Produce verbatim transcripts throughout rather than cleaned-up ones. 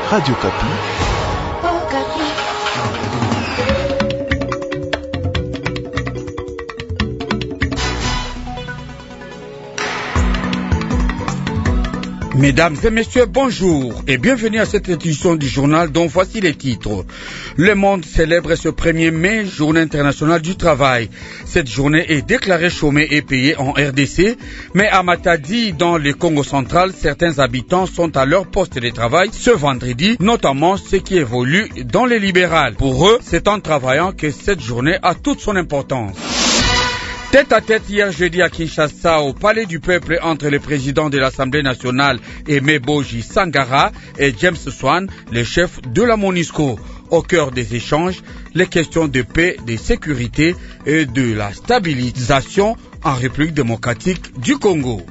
Radio Kapi. Oh, Kapi. Mesdames et messieurs, bonjour et bienvenue à cette édition du journal dont voici les titres. Le monde célèbre ce premier mai, journée internationale du travail. Cette journée est déclarée chômée et payée en R D C, mais à Matadi, dans le Congo central, certains habitants sont à leur poste de travail ce vendredi, notamment ceux qui évoluent dans les libérales. Pour eux, c'est en travaillant que cette journée a toute son importance. Tête à tête hier jeudi à Kinshasa, au Palais du Peuple, entre le président de l'Assemblée nationale, Aimé Boji Sangara, et James Swan, le chef de la MONUSCO. Au cœur des échanges, les questions de paix, de sécurité et de la stabilisation en République démocratique du Congo.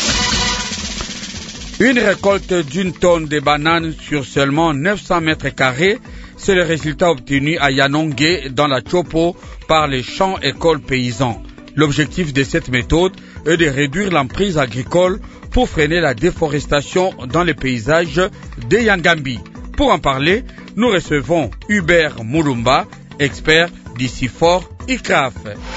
Une récolte d'une tonne de bananes sur seulement neuf cents mètres carrés, c'est le résultat obtenu à Yanongé, dans la Chopo, par les champs écoles paysans. L'objectif de cette méthode est de réduire l'emprise agricole pour freiner la déforestation dans les paysages de Yangambi. Pour en parler, nous recevons Hubert Moulumba, expert d'Icifor I C R A F.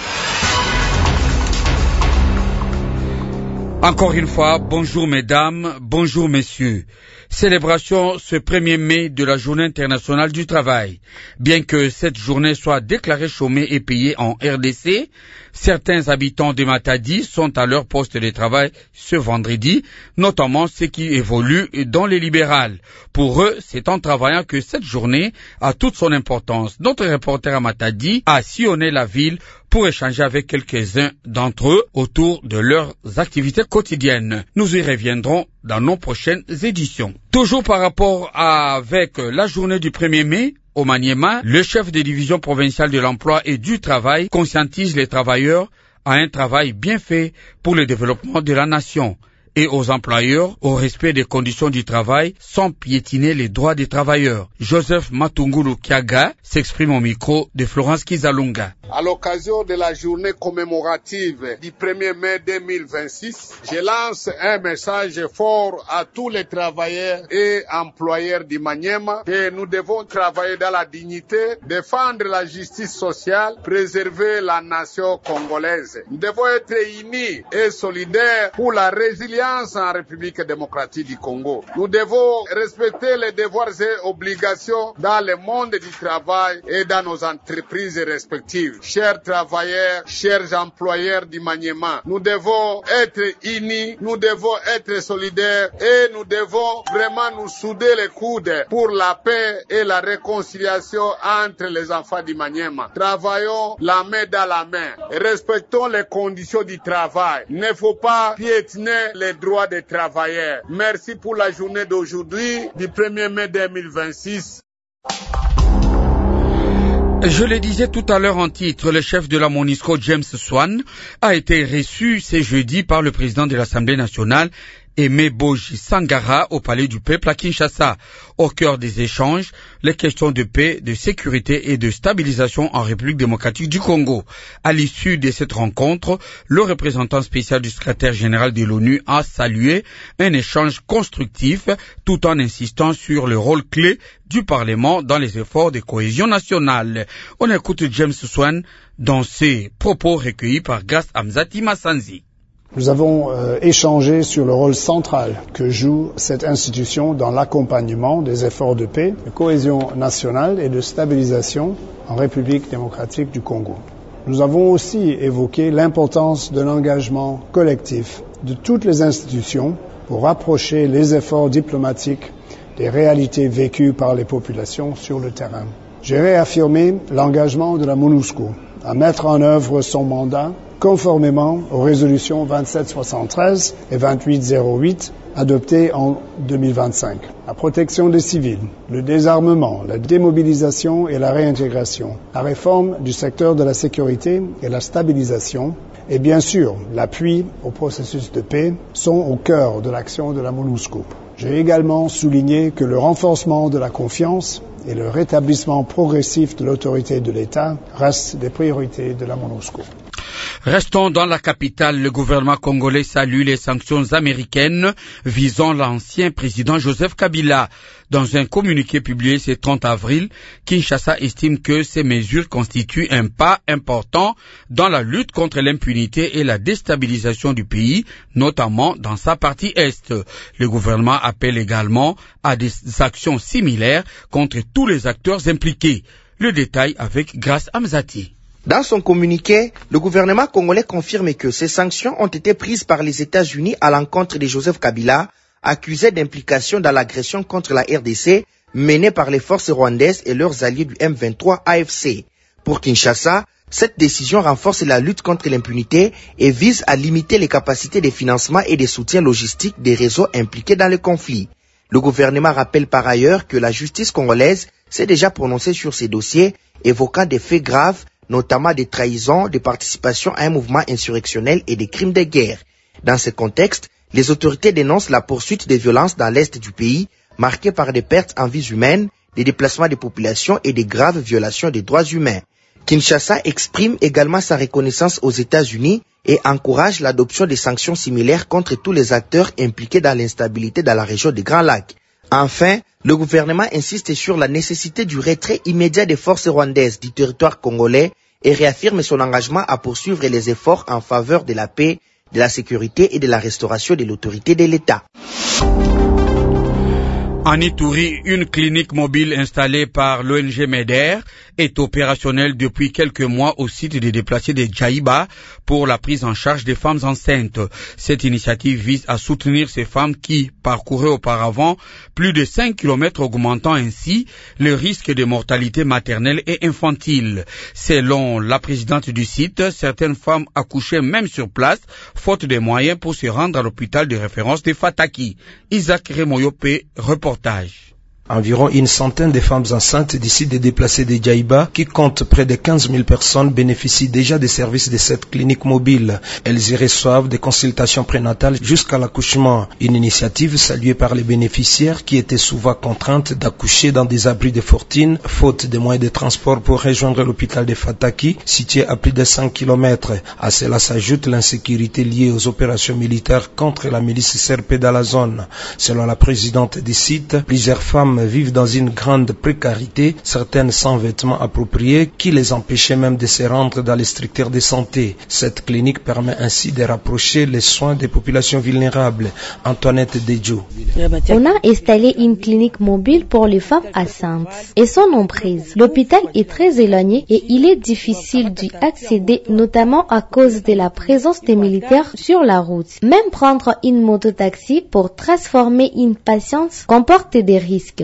Encore une fois, bonjour mesdames, bonjour messieurs. Célébration ce premier mai de la Journée internationale du travail. Bien que cette journée soit déclarée chômée et payée en R D C, certains habitants de Matadi sont à leur poste de travail ce vendredi, notamment ceux qui évoluent dans les libérales. Pour eux, c'est en travaillant que cette journée a toute son importance. Notre reporter à Matadi a sillonné la ville pour échanger avec quelques-uns d'entre eux autour de leurs activités quotidiennes. Nous y reviendrons dans nos prochaines éditions. Toujours par rapport à, avec la journée du premier mai, au Maniema, le chef de division provinciale de l'emploi et du travail conscientise les travailleurs à un travail bien fait pour le développement de la nation et aux employeurs au respect des conditions du travail sans piétiner les droits des travailleurs. Joseph Matungulu Kiaga s'exprime au micro de Florence Kizalunga. À l'occasion de la journée commémorative du premier mai deux mille vingt-six, je lance un message fort à tous les travailleurs et employeurs du Maniema que nous devons travailler dans la dignité, défendre la justice sociale, préserver la nation congolaise. Nous devons être unis et solidaires pour la résilience en République démocratique du Congo. Nous devons respecter les devoirs et obligations dans le monde du travail et dans nos entreprises respectives. Chers travailleurs, chers employeurs du Maniema, nous devons être unis, nous devons être solidaires et nous devons vraiment nous souder les coudes pour la paix et la réconciliation entre les enfants du Maniema. Travaillons la main dans la main et respectons les conditions du travail. Il ne faut pas piétiner les droits des travailleurs. Merci pour la journée d'aujourd'hui, du premier mai deux mille vingt-six. Je le disais tout à l'heure en titre, le chef de la MONUSCO, James Swan, a été reçu ce jeudi par le président de l'Assemblée nationale, Aimé Boji Sangara, au Palais du Peuple à Kinshasa. Au cœur des échanges, les questions de paix, de sécurité et de stabilisation en République démocratique du Congo. À l'issue de cette rencontre, le représentant spécial du secrétaire général de l'ONU a salué un échange constructif tout en insistant sur le rôle clé du Parlement dans les efforts de cohésion nationale. On écoute James Swan dans ses propos recueillis par Grace Amzati Massanzi. Nous avons euh, échangé sur le rôle central que joue cette institution dans l'accompagnement des efforts de paix, de cohésion nationale et de stabilisation en République démocratique du Congo. Nous avons aussi évoqué l'importance de l'engagement collectif de toutes les institutions pour rapprocher les efforts diplomatiques des réalités vécues par les populations sur le terrain. J'ai réaffirmé l'engagement de la MONUSCO à mettre en œuvre son mandat conformément aux résolutions vingt-sept soixante-treize et vingt-huit zéro huit adoptées en deux mille vingt-cinq. La protection des civils, le désarmement, la démobilisation et la réintégration, la réforme du secteur de la sécurité et la stabilisation, et bien sûr l'appui au processus de paix sont au cœur de l'action de la MONUSCO. J'ai également souligné que le renforcement de la confiance et le rétablissement progressif de l'autorité de l'État restent des priorités de la MONUSCO. Restons dans la capitale. Le gouvernement congolais salue les sanctions américaines visant l'ancien président Joseph Kabila. Dans un communiqué publié ce trente avril, Kinshasa estime que ces mesures constituent un pas important dans la lutte contre l'impunité et la déstabilisation du pays, notamment dans sa partie est. Le gouvernement appelle également à des actions similaires contre tous les acteurs impliqués. Le détail avec Grace Amzati. Dans son communiqué, le gouvernement congolais confirme que ces sanctions ont été prises par les États-Unis à l'encontre de Joseph Kabila, accusé d'implication dans l'agression contre la R D C menée par les forces rwandaises et leurs alliés du M vingt-trois A F C. Pour Kinshasa, cette décision renforce la lutte contre l'impunité et vise à limiter les capacités de financement et de soutien logistique des réseaux impliqués dans le conflit. Le gouvernement rappelle par ailleurs que la justice congolaise s'est déjà prononcée sur ces dossiers, évoquant des faits graves, notamment des trahisons, des participations à un mouvement insurrectionnel et des crimes de guerre. Dans ce contexte, les autorités dénoncent la poursuite des violences dans l'est du pays, marquées par des pertes en vies humaines, des déplacements des populations et des graves violations des droits humains. Kinshasa exprime également sa reconnaissance aux États-Unis et encourage l'adoption de sanctions similaires contre tous les acteurs impliqués dans l'instabilité dans la région des Grands Lacs. Enfin, le gouvernement insiste sur la nécessité du retrait immédiat des forces rwandaises du territoire congolais et réaffirme son engagement à poursuivre les efforts en faveur de la paix, de la sécurité et de la restauration de l'autorité de l'État. En Ituri, une clinique mobile installée par l'O N G MEDER est opérationnelle depuis quelques mois au site des déplacés de Djaïba pour la prise en charge des femmes enceintes. Cette initiative vise à soutenir ces femmes qui parcouraient auparavant plus de cinq kilomètres, augmentant ainsi le risque de mortalité maternelle et infantile. Selon la présidente du site, certaines femmes accouchaient même sur place, faute de moyens pour se rendre à l'hôpital de référence de Fataki. Isaac Remoyope, reportage. Environ une centaine de femmes enceintes d'ici des déplacés de Djaïba, qui comptent près de quinze mille personnes, bénéficient déjà des services de cette clinique mobile. Elles y reçoivent des consultations prénatales jusqu'à l'accouchement. Une initiative saluée par les bénéficiaires qui étaient souvent contraintes d'accoucher dans des abris de fortune, faute de moyens de transport pour rejoindre l'hôpital de Fataki, situé à plus de cinq kilomètres. À cela s'ajoute l'insécurité liée aux opérations militaires contre la milice S R P dans la zone. Selon la présidente du site, plusieurs femmes vivent dans une grande précarité, certaines sans vêtements appropriés, qui les empêchaient même de se rendre dans les structures de santé. Cette clinique permet ainsi de rapprocher les soins des populations vulnérables. Antoinette Dejo. On a installé une clinique mobile pour les femmes enceintes. Elles sont nombreuses. L'hôpital est très éloigné et il est difficile d'y accéder, notamment à cause de la présence des militaires sur la route. Même prendre une moto-taxi pour transformer une patiente comporte des risques.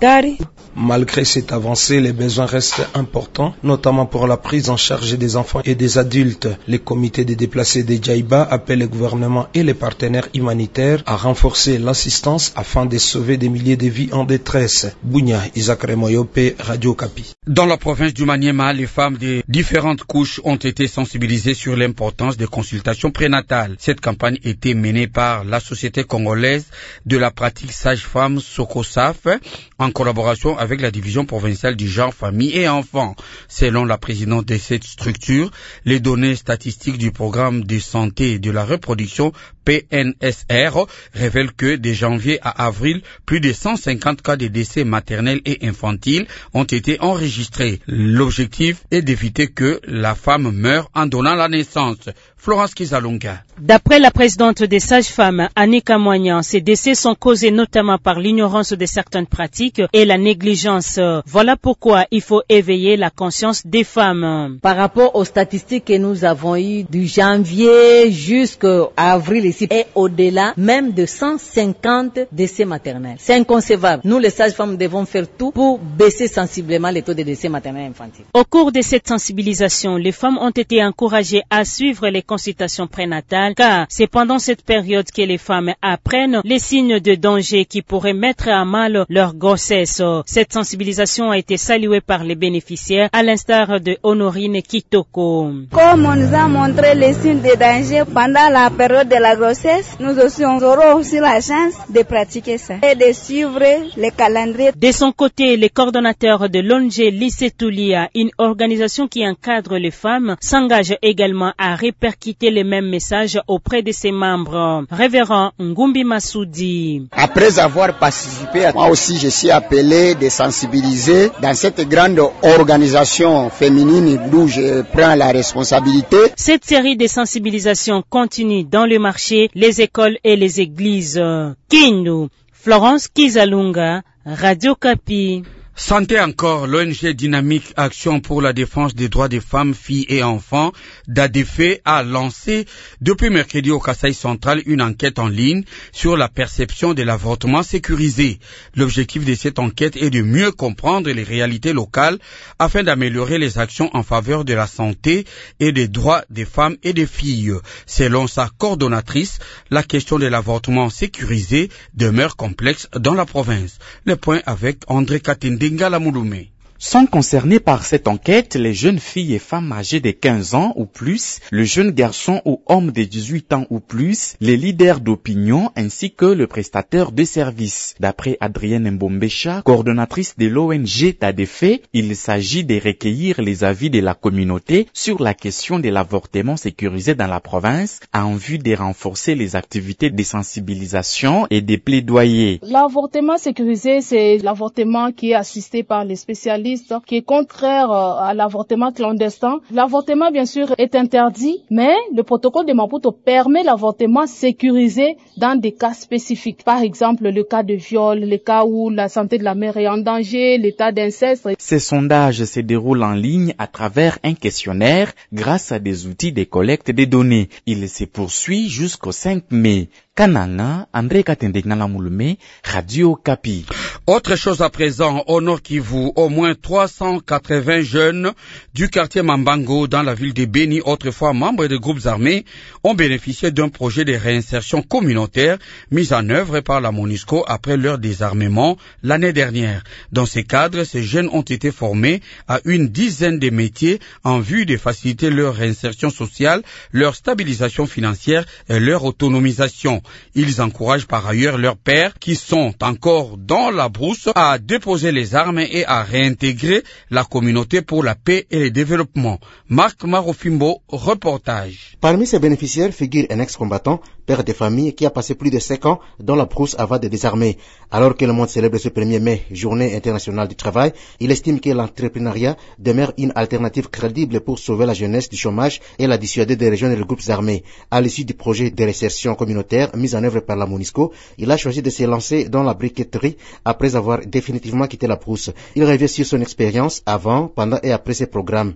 Malgré cette avancée, les besoins restent importants, notamment pour la prise en charge des enfants et des adultes. Le comité des déplacés de Djaïba appelle le gouvernement et les partenaires humanitaires à renforcer l'assistance afin de sauver des milliers de vies en détresse. Bounia, Isaac Remoyope, Radio Kapi. Dans la province du Maniema, les femmes de différentes couches ont été sensibilisées sur l'importance des consultations prénatales. Cette campagne était menée par la Société congolaise de la pratique sage-femme Sokosaf en collaboration avec la division provinciale du genre, famille et enfants. Selon la présidente de cette structure, les données statistiques du programme de santé et de la reproduction P N S R révèlent que de janvier à avril, plus de cent cinquante cas de décès maternels et infantiles ont été enregistrés. L'objectif est d'éviter que la femme meure en donnant la naissance. Florence Kizalunga. D'après la présidente des sages-femmes, Annika Moignan, ces décès sont causés notamment par l'ignorance de certaines pratiques et la négligence. Voilà pourquoi il faut éveiller la conscience des femmes. Par rapport aux statistiques que nous avons eues du janvier jusqu'à avril ici et au-delà, même de cent cinquante décès maternels. C'est inconcevable. Nous, les sages-femmes, devons faire tout pour baisser sensiblement les taux de décès maternels et infantiles. Au cours de cette sensibilisation, les femmes ont été encouragées à suivre les consultations prénatales, car c'est pendant cette période que les femmes apprennent les signes de danger qui pourraient mettre à mal leur grossesse. Cette sensibilisation a été saluée par les bénéficiaires, à l'instar de Honorine Kitoko. Comme on nous a montré les signes de danger pendant la période de la grossesse, process, nous aussi on aura aussi la chance de pratiquer ça et de suivre les calendriers. De son côté, le coordonnateur de l'O N G Lycée Toulia, une organisation qui encadre les femmes, s'engage également à répercuter les mêmes messages auprès de ses membres. Révérend Ngumbi Massoudi. Après avoir participé, moi aussi je suis appelé de sensibiliser dans cette grande organisation féminine d'où je prends la responsabilité. Cette série de sensibilisations continue dans le marché, les écoles et les églises. Kindu, Florence Kizalunga, Radio Kapi. Santé encore, l'O N G Dynamique Action pour la défense des droits des femmes, filles et enfants, d'A D F E, a lancé depuis mercredi au Kasaï central une enquête en ligne sur la perception de l'avortement sécurisé. L'objectif de cette enquête est de mieux comprendre les réalités locales afin d'améliorer les actions en faveur de la santé et des droits des femmes et des filles. Selon sa coordonnatrice, la question de l'avortement sécurisé demeure complexe dans la province. Le point avec André Katende. Sont concernés par cette enquête les jeunes filles et femmes âgées de quinze ans ou plus, le jeune garçon ou homme de dix-huit ans ou plus, les leaders d'opinion ainsi que le prestataire de services. D'après Adrienne Mbombecha, coordonnatrice de l'O N G d'A D F E, il s'agit de recueillir les avis de la communauté sur la question de l'avortement sécurisé dans la province en vue de renforcer les activités de sensibilisation et de plaidoyer. L'avortement sécurisé, c'est l'avortement qui est assisté par les spécialistes, qui est contraire à l'avortement clandestin. L'avortement, bien sûr, est interdit, mais le protocole de Maputo permet l'avortement sécurisé dans des cas spécifiques. Par exemple, le cas de viol, le cas où la santé de la mère est en danger, l'état d'inceste. Ces sondages se déroulent en ligne à travers un questionnaire grâce à des outils de collecte des données. Il se poursuit jusqu'au cinq mai. Kananga, André Katendek-Nalamulume, Radio Kapi. Autre chose à présent, au Nord Kivu, au moins trois cent quatre-vingts jeunes du quartier Mambango dans la ville de Beni, autrefois membres de groupes armés, ont bénéficié d'un projet de réinsertion communautaire mis en œuvre par la MONUSCO après leur désarmement l'année dernière. Dans ce cadre, ces jeunes ont été formés à une dizaine de métiers en vue de faciliter leur réinsertion sociale, leur stabilisation financière et leur autonomisation. Ils encouragent par ailleurs leurs pères, qui sont encore dans la brousse, à déposer les armes et à réintégrer la communauté pour la paix et le développement. Marc Marofimbo, reportage. Parmi ces bénéficiaires figure un ex-combattant, père de famille, qui a passé plus de cinq ans dans la brousse avant de désarmer. Alors que le monde célèbre ce premier mai, journée internationale du travail, il estime que l'entrepreneuriat demeure une alternative crédible pour sauver la jeunesse du chômage et la dissuader de rejoindre les groupes armés. À l'issue du projet de réinsertion communautaire mis en œuvre par la MONUSCO, il a choisi de se lancer dans la briqueterie après avoir définitivement quitté la brousse. Il revient sur son expérience avant, pendant et après ces programmes.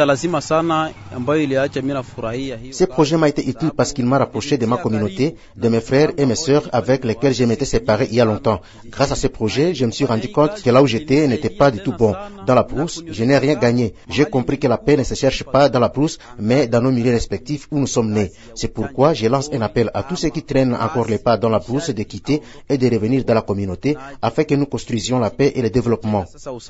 Ce projet m'a été utile parce qu'il m'a rapproché de ma communauté, de mes frères et mes sœurs avec lesquels je m'étais séparé il y a longtemps. Grâce à ce projet, je me suis rendu compte que là où j'étais n'était pas du tout bon. Dans la brousse, je n'ai rien gagné. J'ai compris que la paix ne se cherche pas dans la brousse, mais dans nos milieux respectifs où nous sommes nés. C'est pourquoi je lance un appel à tous ceux qui traînent encore les pas dans la brousse de quitter et de revenir dans la communauté afin que nous construisions la paix et le développement.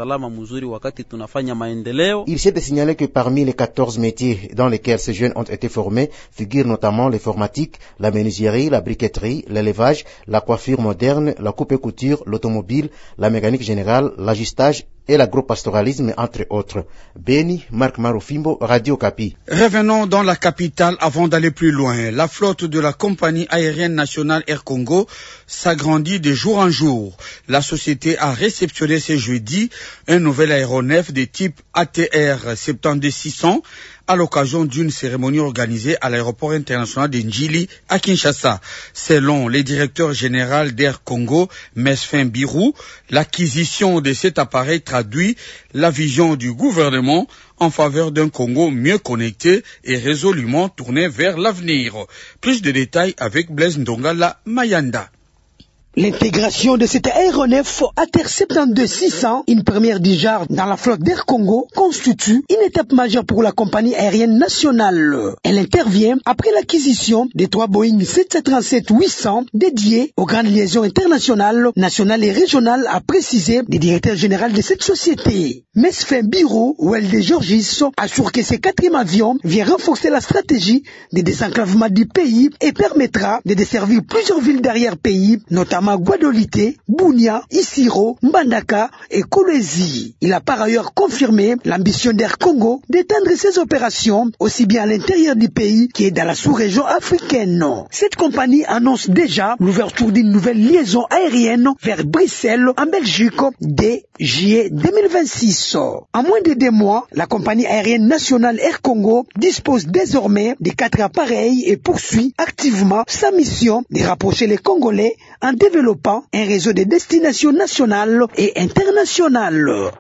Il s'est de signaler que parmi les quatorze métiers dans lesquels ces jeunes ont été formés figurent notamment l'informatique, la menuiserie, la briqueterie, l'élevage, la coiffure moderne, la coupe et couture, l'automobile, la mécanique générale, l'ajustage et l'agropastoralisme, entre autres. Beni, Marc Marofimbo, Radio Kapi. Revenons dans la capitale avant d'aller plus loin. La flotte de la compagnie aérienne nationale Air Congo s'agrandit de jour en jour. La société a réceptionné ce jeudi un nouvel aéronef de type A T R soixante-douze six cents à l'occasion d'une cérémonie organisée à l'aéroport international de Njili à Kinshasa. Selon le directeur général d'Air Congo, Mesfin Birou, l'acquisition de cet appareil traduit la vision du gouvernement en faveur d'un Congo mieux connecté et résolument tourné vers l'avenir. Plus de détails avec Blaise Ndongala Mayanda. L'intégration de cet aéronef A T R soixante-douze six cents, une première du genre dans la flotte d'Air Congo, constitue une étape majeure pour la compagnie aérienne nationale. Elle intervient après l'acquisition des trois Boeing sept cent trente-sept huit cents dédiés aux grandes liaisons internationales, nationales et régionales, a précisé le directeur général de cette société. Mesfin Biro Welde Georgis assure que ce quatrième avion vient renforcer la stratégie de désenclavement du pays et permettra de desservir plusieurs villes d'arrière-pays, notamment Guadolité, Bunia, Isiro, Mbandaka et Kolwezi. Il a par ailleurs confirmé l'ambition d'Air Congo d'étendre ses opérations aussi bien à l'intérieur du pays qu'est dans la sous-région africaine. Cette compagnie annonce déjà l'ouverture d'une nouvelle liaison aérienne vers Bruxelles en Belgique dès juillet deux mille vingt-six. En moins de deux mois, la compagnie aérienne nationale Air Congo dispose désormais de quatre appareils et poursuit activement sa mission de rapprocher les Congolais en développant un réseau de destinations nationales et internationales.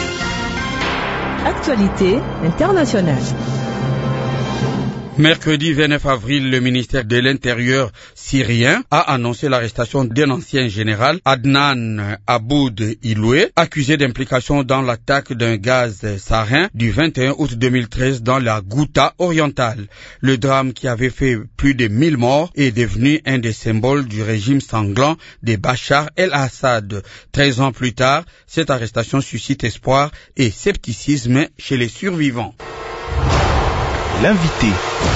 Actualité internationale. Mercredi vingt-neuf avril, le ministère de l'Intérieur syrien a annoncé l'arrestation d'un ancien général, Adnan Aboud Iloué, accusé d'implication dans l'attaque d'un gaz sarin du vingt et un août deux mille treize dans la Ghouta orientale. Le drame qui avait fait plus de mille morts est devenu un des symboles du régime sanglant de Bachar el-Assad. Treize ans plus tard, cette arrestation suscite espoir et scepticisme chez les survivants. L'invité.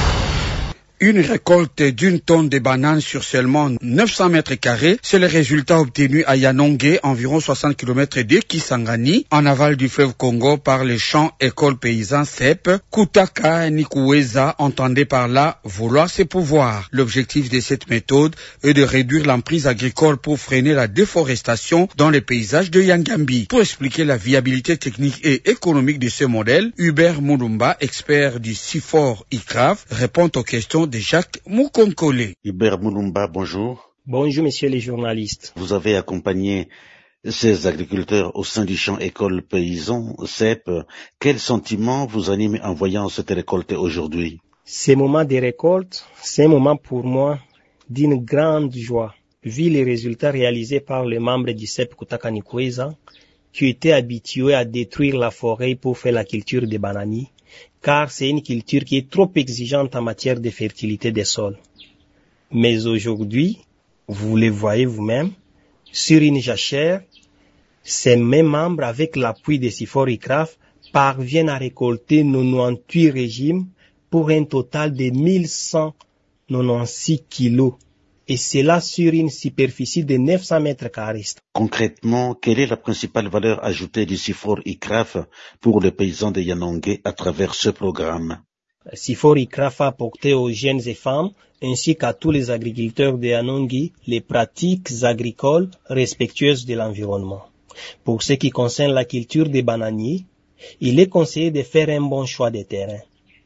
Une récolte d'une tonne de bananes sur seulement neuf cents mètres carrés, c'est le résultat obtenu à Yanongue, environ soixante kilomètres de Kisangani, en aval du fleuve Congo, par les champs école paysan C E P. Kutaka Nikuweza entendait par là vouloir ses pouvoirs. L'objectif de cette méthode est de réduire l'emprise agricole pour freiner la déforestation dans les paysages de Yangambi. Pour expliquer la viabilité technique et économique de ce modèle, Hubert Moulumba, expert du CIFOR I C R A F, répond aux questions de Jacques Moukonkole. Hubert Moulumba, bonjour. Bonjour, messieurs les journalistes. Vous avez accompagné ces agriculteurs au sein du champ école paysan C E P. Quel sentiment vous anime en voyant cette récolte aujourd'hui? Ce moment de récolte, c'est un moment pour moi d'une grande joie, vu les résultats réalisés par les membres du C E P Kutaka Nikuweza, qui étaient habitués à détruire la forêt pour faire la culture des bananiers, car c'est une culture qui est trop exigeante en matière de fertilité des sols. Mais aujourd'hui, vous le voyez vous-même, sur une jachère, ces mêmes membres, avec l'appui des CIFOR I C R A F, parviennent à récolter quatre-vingt-dix-huit régimes pour un total de mille cent quatre-vingt-seize kilos, et cela sur une superficie de neuf cents mètres carrés. Concrètement, quelle est la principale valeur ajoutée du CIFOR I C R A F pour les paysans de Yanongue à travers ce programme? CIFOR I C R A F a apporté aux jeunes et femmes ainsi qu'à tous les agriculteurs de Yanongue les pratiques agricoles respectueuses de l'environnement. Pour ce qui concerne la culture des bananiers, il est conseillé de faire un bon choix de terrain.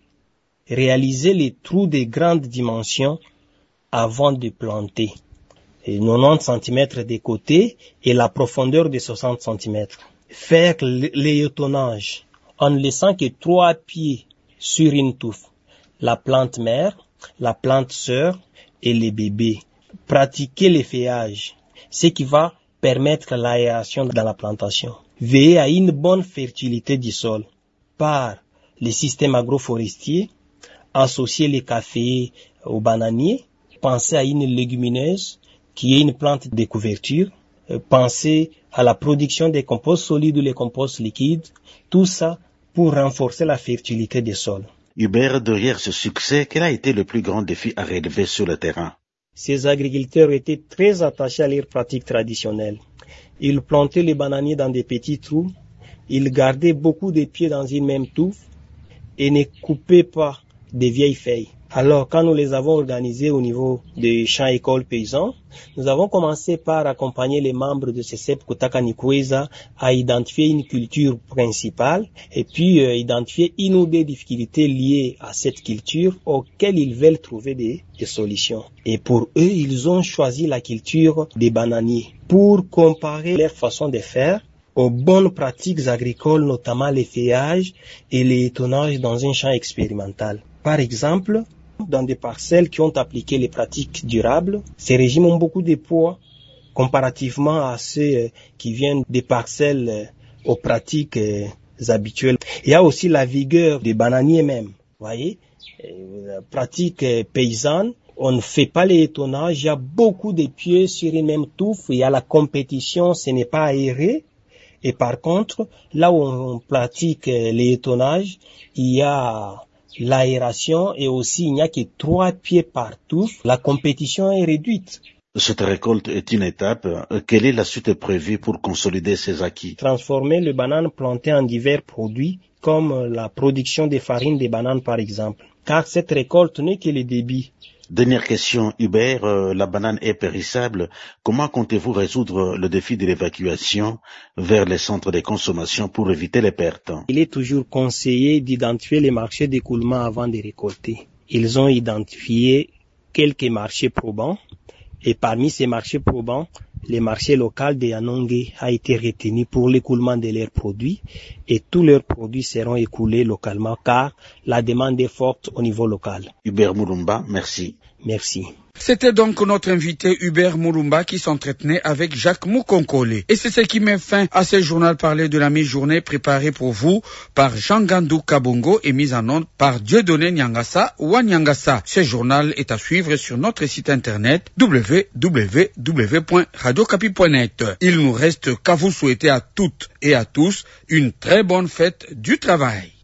Réaliser les trous de grandes dimensions avant de planter. Et quatre-vingt-dix centimètres de côté et la profondeur de soixante centimètres. Faire l'étonnage en ne laissant que trois pieds sur une touffe. La plante mère, la plante sœur et les bébés. Pratiquer le feuillage, ce qui va permettre l'aération dans la plantation. Veiller à une bonne fertilité du sol par les systèmes agroforestiers, associer les cafés aux bananiers, penser à une légumineuse qui est une plante de couverture, penser à la production des composts solides ou les composts liquides, tout ça pour renforcer la fertilité des sols. Hubert, derrière ce succès, quel a été le plus grand défi à relever sur le terrain? Ces agriculteurs étaient très attachés à leurs pratiques traditionnelles. Ils plantaient les bananiers dans des petits trous, ils gardaient beaucoup de pieds dans une même touffe et ne coupaient pas des vieilles feuilles. Alors, quand nous les avons organisés au niveau des champs écoles paysans, nous avons commencé par accompagner les membres de ce C E P Kutaka Nikuweza à identifier une culture principale et puis euh, identifier une ou deux difficultés liées à cette culture auxquelles ils veulent trouver des, des solutions. Et pour eux, ils ont choisi la culture des bananiers pour comparer leur façon de faire aux bonnes pratiques agricoles, notamment les feuillages et les étonnages dans un champ expérimental. Par exemple, dans des parcelles qui ont appliqué les pratiques durables, ces régimes ont beaucoup de poids comparativement à ceux qui viennent des parcelles aux pratiques habituelles. Il y a aussi la vigueur des bananiers même, voyez, la pratique paysanne. On ne fait pas les étonnages, il y a beaucoup de pieds sur une même touffe, il y a la compétition, ce n'est pas aéré. Et par contre, là où on pratique les étonnages, il y a l'aération et aussi il n'y a que trois pieds par touffe. La compétition est réduite. Cette récolte est une étape. Quelle est la suite prévue pour consolider ces acquis? Transformer les bananes plantées en divers produits, comme la production des farines des bananes par exemple. Car cette récolte n'est que le début. Dernière question, Hubert, euh, la banane est périssable. Comment comptez-vous résoudre le défi de l'évacuation vers les centres de consommation pour éviter les pertes? Il est toujours conseillé d'identifier les marchés d'écoulement avant de récolter. Ils ont identifié quelques marchés probants et parmi ces marchés probants, le marché local de Yanongé a été retenu pour l'écoulement de leurs produits et tous leurs produits seront écoulés localement car la demande est forte au niveau local. Hubert Mulumba, merci. Merci. C'était donc notre invité Hubert Mulumba qui s'entretenait avec Jacques Moukonkole. Et c'est ce qui met fin à ce journal parlé de la mi-journée préparé pour vous par Jean Gandou Kabongo et mis en onde par Dieudonné Nyangasa ou Nyangasa. Ce journal est à suivre sur notre site internet w w w point radio capi point net. Il nous reste qu'à vous souhaiter à toutes et à tous une très bonne fête du travail.